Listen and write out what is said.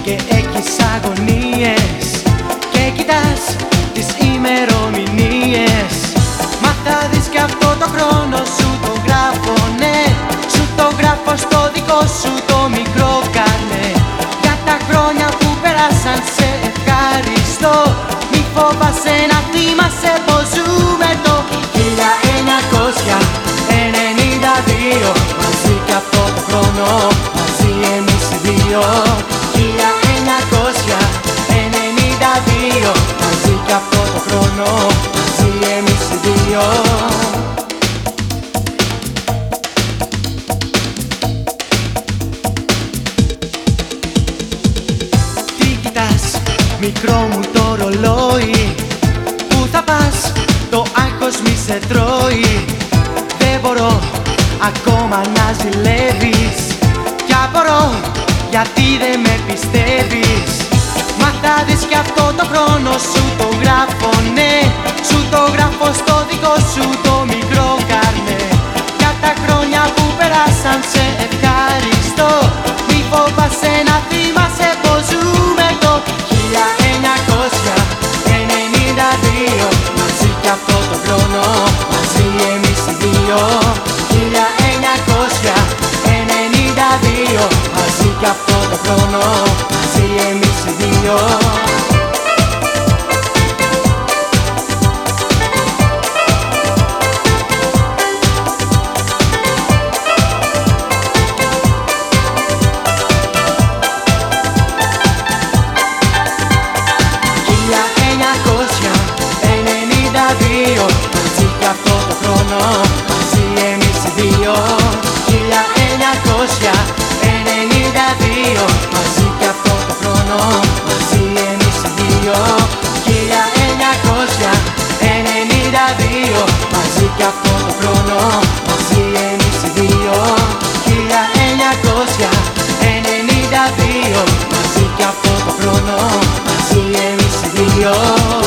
και έχεις αγωνίες και κοιτάς τις ημερομηνίες. Μα θα δεις κι αυτό το χρόνο σου το γράφω, ναι. Σου το γράφω στο δικό σου το μικρό καρνέ. Για τα χρόνια που πέρασαν σε ευχαριστώ. Μη φοβάσαι να θυμάσαι πως ζούμε το 1992. Μαζί κι αυτό το χρόνο, μαζί εμείς οι δύο. 1992. Μαζί κι αυτό το χρόνο, μαζί εμείς οι δύο. Τι κοιτάς, μικρό μου το ρολόι? Πού θα πας, το άγχος μη σε τρώει. Δεν μπορώ ακόμα να ζηλεύεις κι απορώ γιατί δεν με πιστεύεις. Μα θα δεις κι αυτό το χρόνο σου το γράφω, ναι. Σου το γράφω στο δικό σου το μικρό καρνέ. Για τα χρόνια που περάσαν σε ευχαριστώ. Μη φοβάσαι να θυμάσαι πως ζούμε το 1992. Μαζί κι αυτό το χρόνο, μαζί εμείς οι δύο. 1992. Μαζί κι αυτό το χρόνο, μαζί εμείς οι δύο. Μαζί κι αυτό το χρόνο, μαζί εμείς οι δύο. 1992. Μαζί κι αυτό το χρόνο, μαζί εμείς οι δύο. 1992. Μαζί κι αυτό το χρόνο, μαζί εμείς οι δύο. 1992. Μαζί κι αυτό το χρόνο, μαζί εμείς οι δύο.